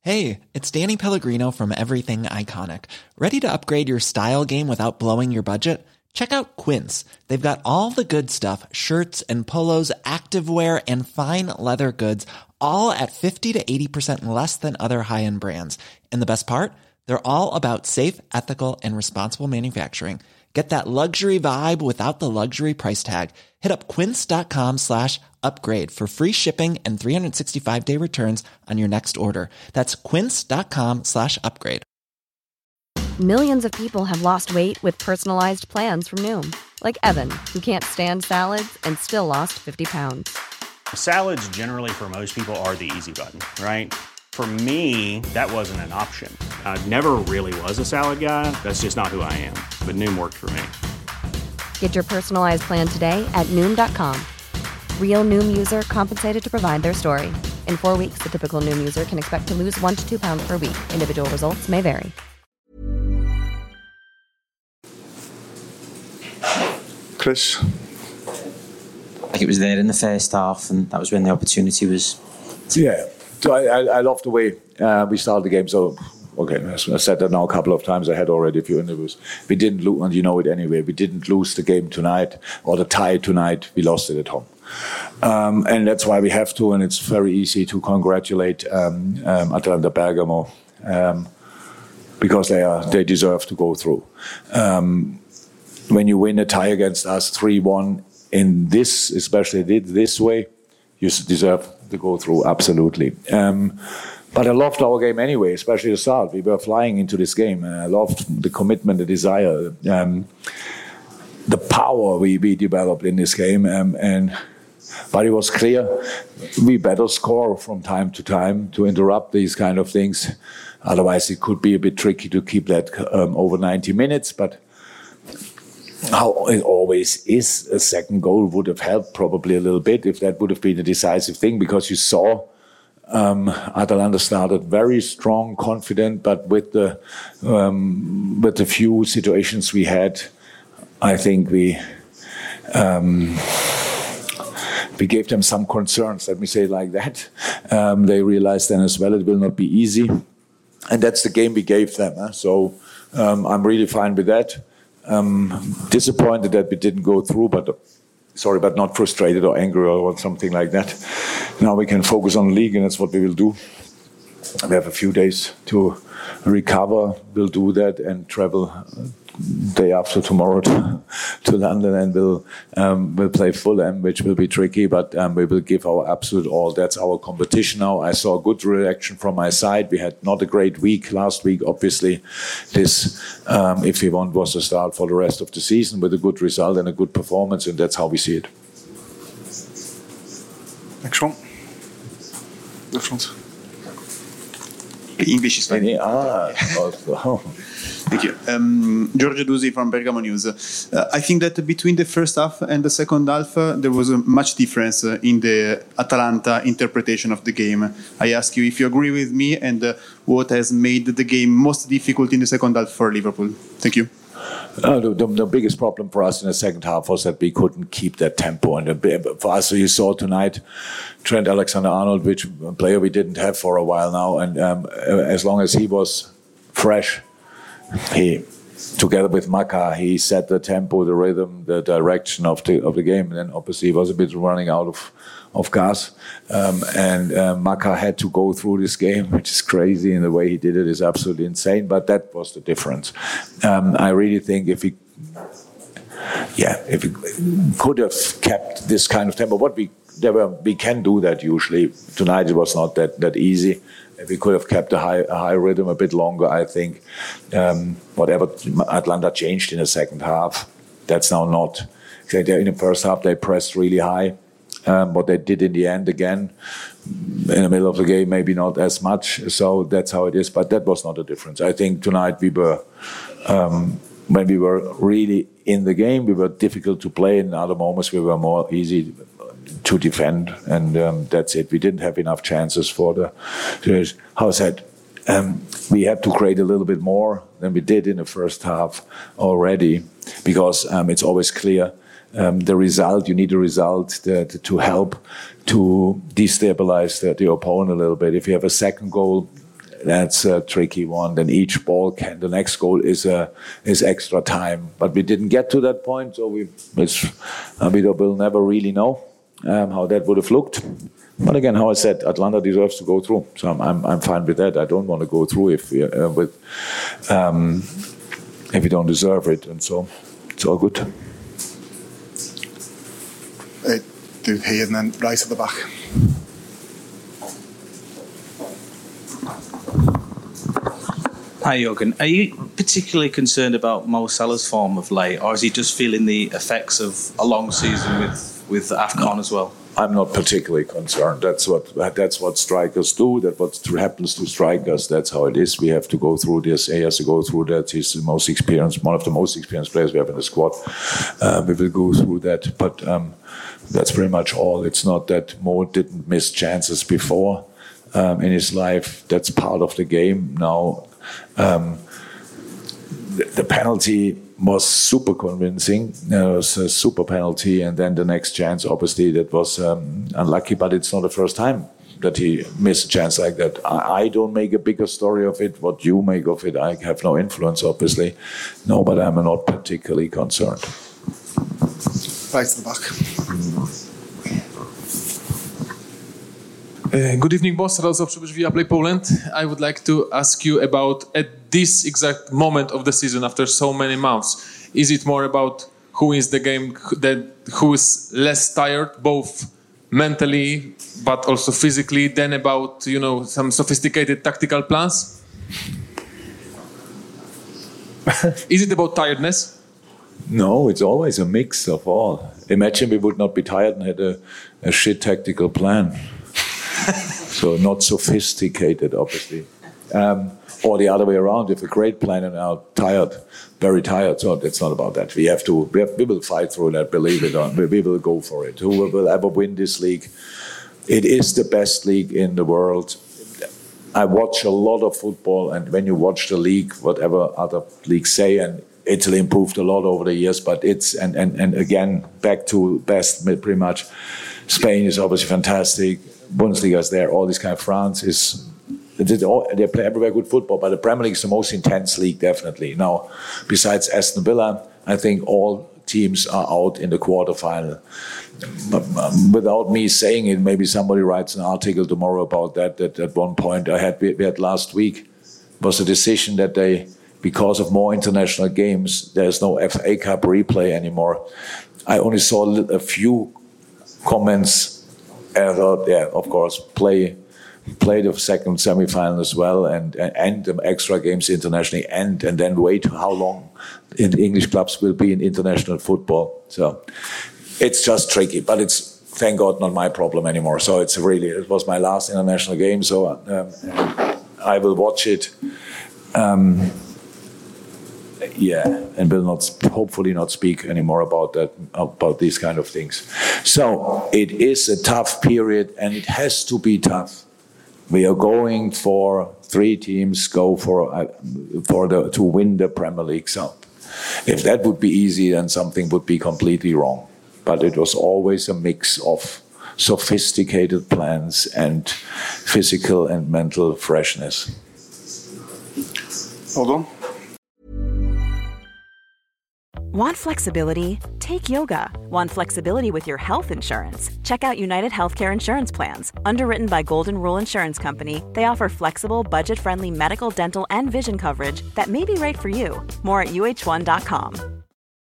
Hey, it's Danny Pellegrino from Everything Iconic. Ready to upgrade your style game without blowing your budget? Check out Quince. They've got all the good stuff, shirts and polos, activewear, and fine leather goods, all at 50 to 80% less than other high-end brands. And the best part? They're all about safe, ethical, and responsible manufacturing. Get that luxury vibe without the luxury price tag. Hit up quince.com/upgrade for free shipping and 365-day returns on your next order. That's quince.com/upgrade. Millions of people have lost weight with personalized plans from Noom. Like Evan, who can't stand salads and still lost 50 pounds. Salads generally for most people are the easy button, right? For me, that wasn't an option. I never really was a salad guy. That's just not who I am. But Noom worked for me. Get your personalized plan today at Noom.com. Real Noom user compensated to provide their story. In 4 weeks, the typical Noom user can expect to lose 1 to 2 pounds per week. Individual results may vary. Chris? Like it was there in the first half, and that was when the opportunity was. Yeah. So I love the way we started the game. So, okay, I said that now a couple of times. I had already a few interviews. We didn't lose, and you know it anyway. We didn't lose the game tonight or the tie tonight. We lost it at home. And that's why we have to, and it's very easy to congratulate Atalanta Bergamo because they deserve to go through. When you win a tie against us 3-1 in this, especially this way, you deserve to go through, absolutely. But I loved our game anyway, especially the start. We were flying into this game. I loved the commitment, the desire, the power we developed in this game. But it was clear we better score from time to time to interrupt these kind of things. Otherwise, it could be a bit tricky to keep that over 90 minutes. But how it always is, a second goal would have helped probably a little bit if that would have been a decisive thing, because you saw Atalanta started very strong, confident, but with the few situations we had, I think we gave them some concerns, let me say it like that. They realized then as well it will not be easy, and that's the game we gave them. So I'm really fine with that. Disappointed that we didn't go through, but not frustrated or angry or something like that. Now we can focus on the league, and that's what we will do. We have a few days to recover. We'll do that and travel day after tomorrow to London, and we'll play Fulham, which will be tricky, but we will give our absolute all. That's our competition now. I saw a good reaction from my side. We had not a great week last week. Obviously, this, if we want, was a start for the rest of the season with a good result and a good performance, and that's how we see it. Next one. The front. English is fine. Thank you. Giorgio Dusi from Bergamo News. I think that between the first half and the second half, there was a much difference in the Atalanta interpretation of the game. I ask you if you agree with me, and what has made the game most difficult in the second half for Liverpool. Thank you. The biggest problem for us in the second half was that we couldn't keep that tempo. And for us, you saw tonight Trent Alexander-Arnold, which a player we didn't have for a while now. And as long as he was fresh, he, together with Maka, he set the tempo, the rhythm, the direction of the game. And then obviously he was a bit running out of gas. And Maka had to go through this game, which is crazy, and the way he did it is absolutely insane. But that was the difference. I really think if we could have kept this kind of tempo, we can do that usually. Tonight it was not that easy. If we could have kept a high rhythm a bit longer, I think whatever Atlanta changed in the second half, that's now not. In the first half they pressed really high. What they did in the end, again, in the middle of the game, maybe not as much. So that's how it is. But that was not a difference. I think tonight we were, when we were really in the game, we were difficult to play. In other moments, we were more easy to defend. And that's it. We didn't have enough chances for the. How said, we had to create a little bit more than we did in the first half already, because it's always clear. The result, you need a result to help to destabilize the opponent a little bit. If you have a second goal, That's a tricky one. Then each ball the next goal is extra time. But we didn't get to that point, so we will never really know how that would have looked. But again, how I said, Atlanta deserves to go through, so I'm fine with that. I don't want to go through if we don't deserve it, and so it's all good. Do here and then right at the back. Hi, Jürgen. Are you particularly concerned about Mo Salah's form of late, or is he just feeling the effects of a long season with AFCON as well? I'm not particularly concerned. That's what strikers do. That's what happens to strikers. That's how it is. We have to go through this. He has to go through that. He's the most experienced, one of the most experienced players we have in the squad. We will go through that. But that's pretty much all. It's not that Mo didn't miss chances before in his life. That's part of the game now. The penalty was super convincing. It was a super penalty, and then the next chance, obviously, that was unlucky, but it's not the first time that he missed a chance like that. I don't make a bigger story of it. What you make of it, I have no influence, obviously. No, but I'm not particularly concerned. Right to the back. Good evening, boss. Radosław Przybysz, Viaplay Poland. I would like to ask you about at this exact moment of the season, after so many months, is it more about who wins the game, who is less tired, both mentally but also physically, than about some sophisticated tactical plans? Is it about tiredness? No, it's always a mix of all. Imagine we would not be tired and had a shit tactical plan. So not sophisticated, obviously. Or the other way around, if a great plan and are tired, very tired. So it's not about that. We will fight through that, believe it or not. We will go for it. Who will ever win this league? It is the best league in the world. I watch a lot of football, and when you watch the league, whatever other leagues say, and Italy improved a lot over the years, but it's and again back to best pretty much. Spain is obviously fantastic. Bundesliga is there. All this kind of France is. They play everywhere good football, but the Premier League is the most intense league, definitely. Now, besides Aston Villa, I think all teams are out in the quarterfinal. But without me saying it, maybe somebody writes an article tomorrow about that at one point we had last week was a decision that because of more international games, there's no FA Cup replay anymore. I only saw a few comments, and I thought, yeah, of course, play the second semi-final as well, and the extra games internationally, and then wait how long in English clubs will be in international football. So it's just tricky, but it's, thank God, not my problem anymore. So it was my last international game, so I will watch it. And will hopefully not speak anymore about these kind of things. So it is a tough period, and it has to be tough. We are going for 3 teams to win the Premier League. So if that would be easy, then something would be completely wrong. But it was always a mix of sophisticated plans and physical and mental freshness. Hold on. Want flexibility? Take yoga. Want flexibility with your health insurance? Check out United Healthcare Insurance Plans. Underwritten by Golden Rule Insurance Company, they offer flexible, budget-friendly medical, dental, and vision coverage that may be right for you. More at UH1.com.